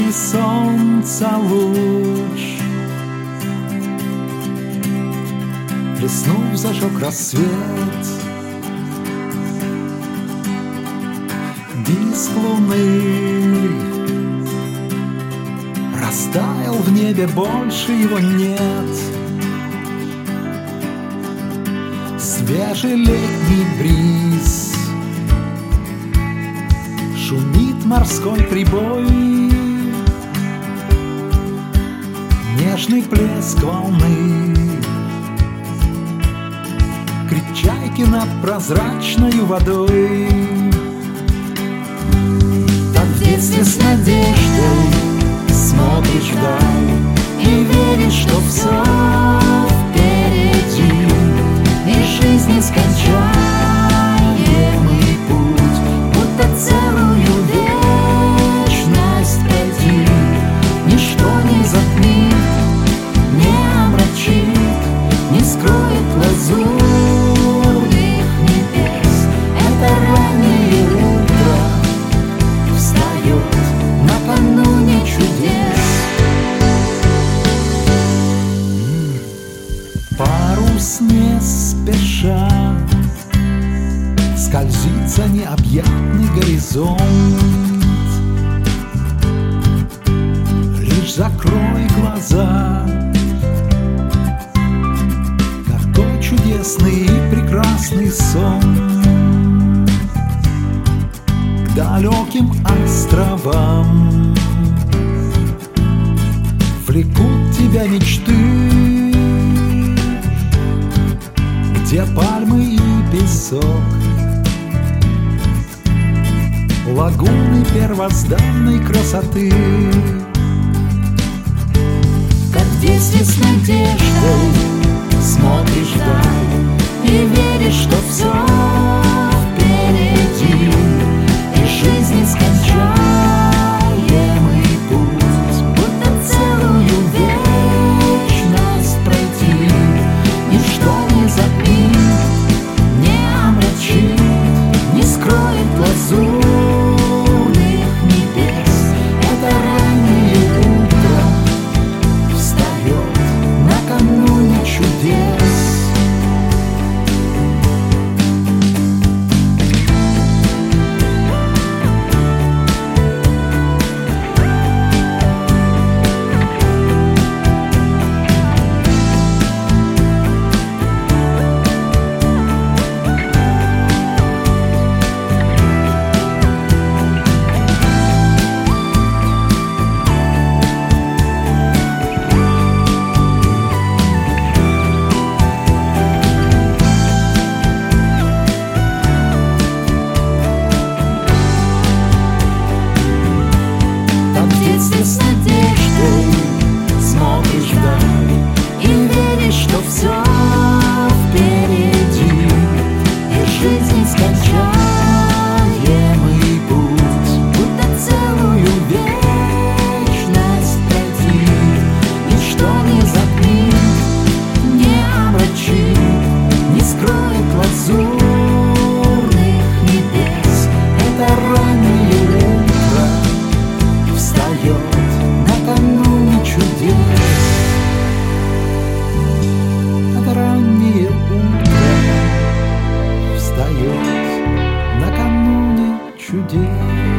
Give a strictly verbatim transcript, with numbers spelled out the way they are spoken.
яркий солнца луч, блеснув, зажег рассвет. Диск луны растаял в небе, больше его нет. Свежий летний бриз, шумит морской прибой, нежный плеск волны, крик чайки над прозрачною водой. Так в детстве с надеждой смотришь вдаль и веришь, что все впереди, и жизнь нескончаемый путь, будто целую вечность пройти. Ничто не затмит, не омрачит, не скроет лазурных небес. Это раннее утро встает накануне чудес. Парус не спеша скользит за необъятный горизонт. Лишь закрой глаза, какой чудесный и прекрасный сон. К далеким островам влекут тебя мечты, где пальмы и песок, лагуны первозданной красоты. Как в детстве с надеждой смотришь вдаль и веришь, что все впереди, и жизнь нескончаемый путь, будто целую вечность пройти. Ничто не затмит, не омрачит, не скроет лазурных небес. Это раннее утро встает накануне чудес. С надеждой смотришь вдаль и веришь, что все впереди, и жизнь нескончаемый путь, будто целую вечность пройти. Ничто не затмит, не омрачит, не скроет лазурных небес. Это раннее утро встает накануне чудес. Это раннее утро встает накануне чудес.